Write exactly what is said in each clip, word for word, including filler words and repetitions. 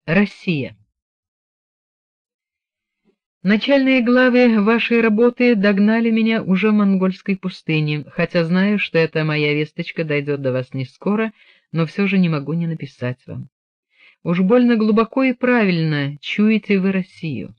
Россия. Начальные главы вашей работы догнали меня уже в монгольской пустыне, хотя знаю, что эта моя весточка дойдет до вас не скоро, но все же не могу не написать вам. Уж больно глубоко и правильно чуете вы Россию.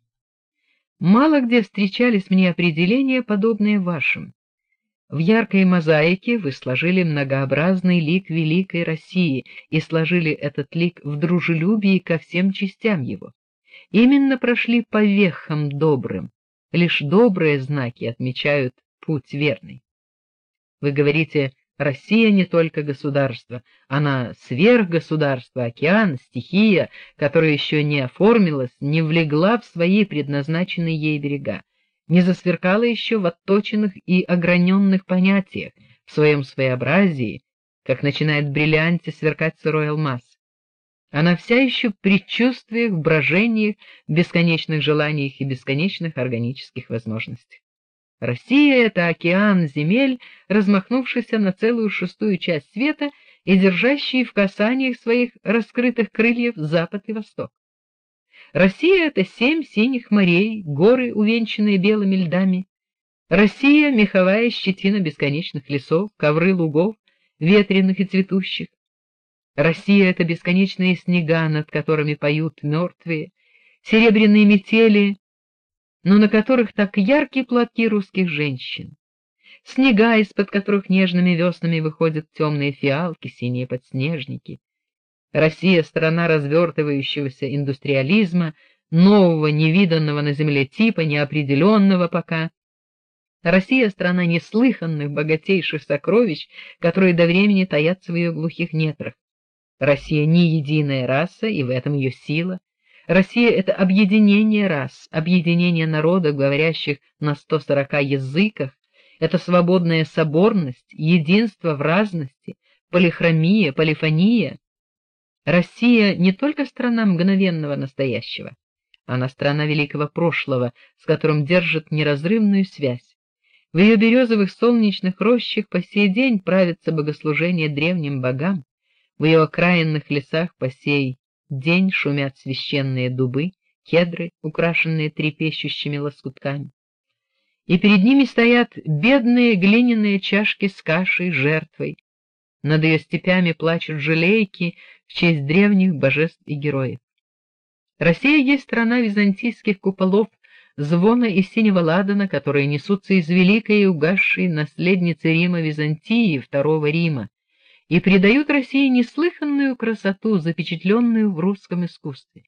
Мало где встречались мне определения, подобные вашим. В яркой мозаике вы сложили многообразный лик великой России и сложили этот лик в дружелюбии ко всем частям его. Именно прошли по вехам добрым, лишь добрые знаки отмечают путь верный. Вы говорите, Россия не только государство, она сверхгосударство, океан, стихия, которая еще не оформилась, не влегла в свои предназначенные ей берега, не засверкала еще в отточенных и ограненных понятиях, в своем своеобразии, как начинает в бриллианте сверкать сырой алмаз. Она вся еще в предчувствиях, в брожениях, в бесконечных желаниях и бесконечных органических возможностях. Россия — это океан земель, размахнувшийся на целую шестую часть света и держащий в касаниях своих раскрытых крыльев запад и восток. Россия — это семь синих морей, горы, увенчанные белыми льдами. Россия — меховая щетина бесконечных лесов, ковры лугов, ветреных и цветущих. Россия — это бесконечные снега, над которыми поют мертвые, серебряные метели, но на которых так яркие платки русских женщин, снега, из-под которых нежными веснами выходят темные фиалки, синие подснежники. Россия — страна развертывающегося индустриализма, нового, невиданного на земле типа, неопределенного пока. Россия — страна неслыханных, богатейших сокровищ, которые до времени таятся в ее глухих недрах. Россия не единая раса, и в этом ее сила. Россия — это объединение рас, объединение народов, говорящих на сто сорока языках, это свободная соборность, единство в разности, полихромия, полифония. Россия не только страна мгновенного настоящего, она страна великого прошлого, с которым держит неразрывную связь. В ее березовых солнечных рощах по сей день правится богослужение древним богам, в ее окраинных лесах по сей день шумят священные дубы, кедры, украшенные трепещущими лоскутками. И перед ними стоят бедные глиняные чашки с кашей, жертвой. Над ее степями плачут жалейки в честь древних божеств и героев. Россия есть страна византийских куполов, звона и синего ладана, которые несутся из великой и угасшей наследницы Рима Византии, Второго Рима, и придают России неслыханную красоту, запечатленную в русском искусстве.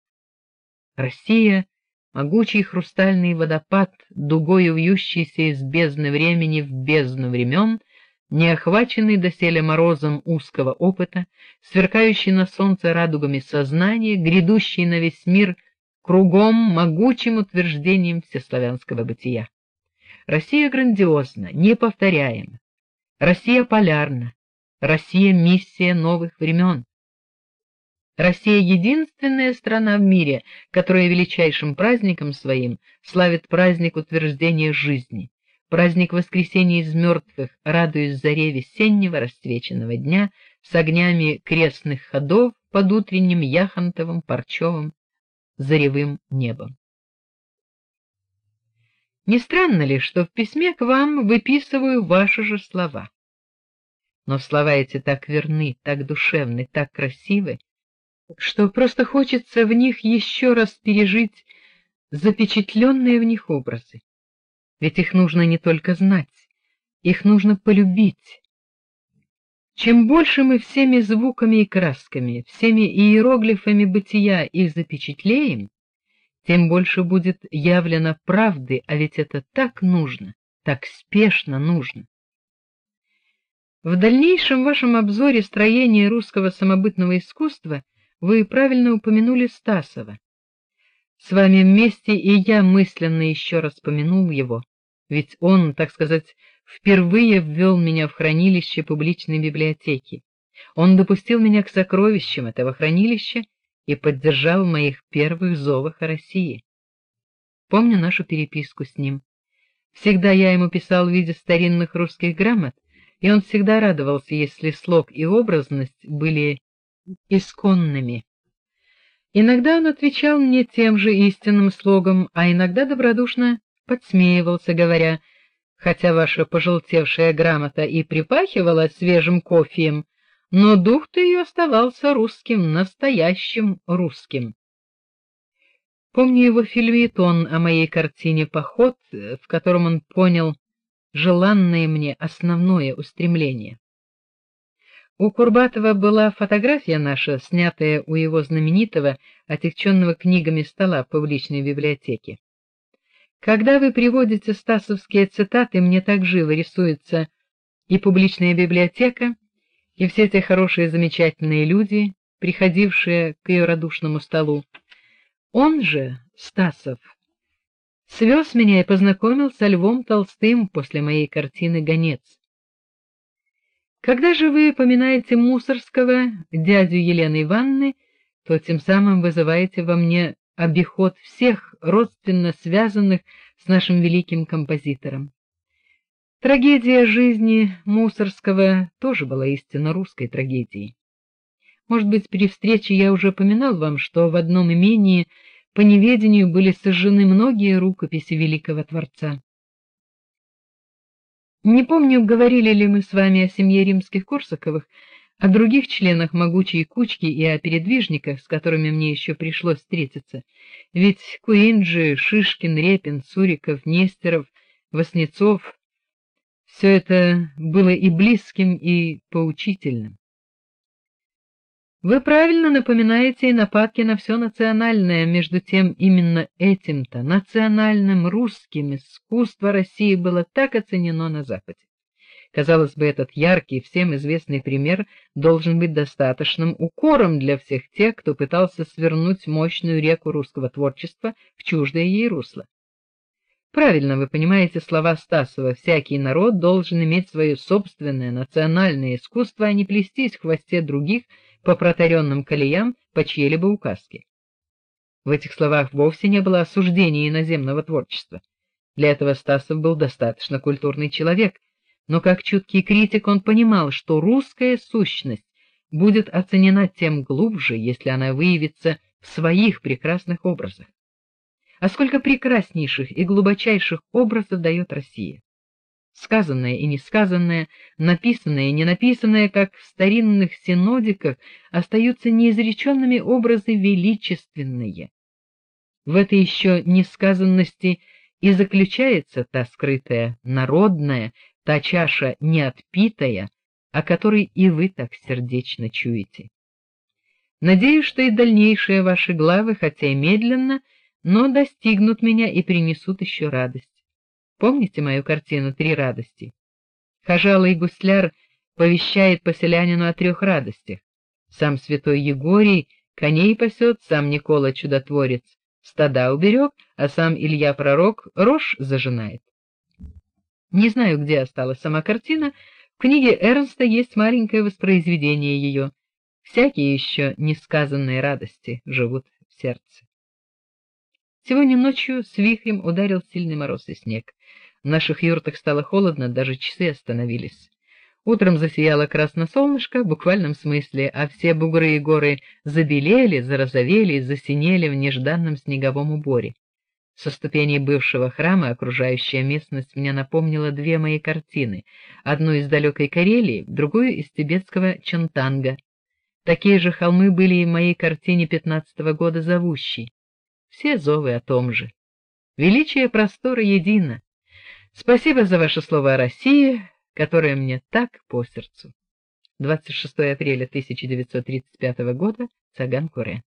Россия — могучий хрустальный водопад, дугою вьющийся из бездны времени в бездну времен, не охваченный доселе морозом узкого опыта, сверкающий на солнце радугами сознания, грядущий на весь мир кругом могучим утверждением всеславянского бытия. Россия грандиозна, неповторяема. Россия полярна. Россия — миссия новых времен. Россия — единственная страна в мире, которая величайшим праздником своим славит праздник утверждения жизни, праздник воскресения из мертвых, радуясь заре весеннего расцвеченного дня с огнями крестных ходов под утренним яхонтовым, парчевым, заревым небом. Не странно ли, что в письме к вам выписываю ваши же слова? Но слова эти так верны, так душевны, так красивы, что просто хочется в них еще раз пережить запечатленные в них образы. Ведь их нужно не только знать, их нужно полюбить. Чем больше мы всеми звуками и красками, всеми иероглифами бытия их запечатлеем, тем больше будет явлено правды, а ведь это так нужно, так спешно нужно. В дальнейшем вашем обзоре строения русского самобытного искусства вы правильно упомянули Стасова. С вами вместе и я мысленно еще раз помянул его, ведь он, так сказать, впервые ввел меня в хранилище публичной библиотеки. Он допустил меня к сокровищам этого хранилища и поддержал в моих первых зовах о России. Помню нашу переписку с ним. Всегда я ему писал в виде старинных русских грамот, и он всегда радовался, если слог и образность были исконными. Иногда он отвечал мне тем же истинным слогом, а иногда добродушно подсмеивался, говоря: «Хотя ваша пожелтевшая грамота и припахивала свежим кофеем, но дух-то ее оставался русским, настоящим русским». Помню его фельетон о моей картине «Поход», в котором он понял желанное мне основное устремление. У Курбатова была фотография наша, снятая у его знаменитого, отягченного книгами стола в публичной библиотеке. Когда вы приводите стасовские цитаты, мне так живо рисуется и публичная библиотека, и все те хорошие замечательные люди, приходившие к ее радушному столу. Он же, Стасов, свез меня и познакомил со Львом Толстым после моей картины «Гонец». Когда же вы поминаете Мусорского, дядю Елены Ивановны, то тем самым вызываете во мне обиход всех родственно связанных с нашим великим композитором. Трагедия жизни Мусорского тоже была истинно русской трагедией. Может быть, при встрече я уже упоминал вам, что в одном имении по неведению были сожжены многие рукописи великого творца. Не помню, говорили ли мы с вами о семье Римских-Корсаковых, о других членах могучей кучки и о передвижниках, с которыми мне еще пришлось встретиться. Ведь Куинджи, Шишкин, Репин, Суриков, Нестеров, Васнецов — все это было и близким, и поучительным. Вы правильно напоминаете и нападки на все национальное, между тем именно этим-то, национальным, русским, искусство России было так оценено на Западе. Казалось бы, этот яркий, всем известный пример должен быть достаточным укором для всех тех, кто пытался свернуть мощную реку русского творчества в чуждое ей русло. Правильно вы понимаете слова Стасова: всякий народ должен иметь свое собственное национальное искусство, а не плестись в хвосте других по протаренным колеям по чьей-либо указке. В этих словах вовсе не было осуждения иноземного творчества. Для этого Стасов был достаточно культурный человек, но как чуткий критик он понимал, что русская сущность будет оценена тем глубже, если она выявится в своих прекрасных образах. А сколько прекраснейших и глубочайших образов дает Россия! Сказанное и несказанное, написанное и ненаписанное, как в старинных синодиках, остаются неизреченными образы величественные. В этой еще несказанности и заключается та скрытая народная, та чаша неотпитая, о которой и вы так сердечно чуете. Надеюсь, что и дальнейшие ваши главы, хотя и медленно, но достигнут меня и принесут еще радость. Помните мою картину «Три радости»? Хожалый гусляр повещает поселянину о трех радостях. Сам святой Егорий коней пасет, сам Никола чудотворец стада уберег, а сам Илья пророк рожь зажинает. Не знаю, где осталась сама картина. В книге Эрнста есть маленькое воспроизведение ее. Всякие еще несказанные радости живут в сердце. Сегодня ночью с вихрем ударил сильный мороз и снег. В наших юртах стало холодно, даже часы остановились. Утром засияло красное солнышко в буквальном смысле, а все бугры и горы забелели, зарозовели и засинели в нежданном снеговом уборе. Со ступеней бывшего храма окружающая местность мне напомнила две мои картины: одну из далекой Карелии, другую из тибетского Чонтанга. Такие же холмы были и в моей картине пятнадцатого года «Зовущий». Все зовы о том же. Величие простора едино. Спасибо за ваше слово о России, которое мне так по сердцу. двадцать шестое апреля тысяча девятьсот тридцать пятого года, Цаган-Куре.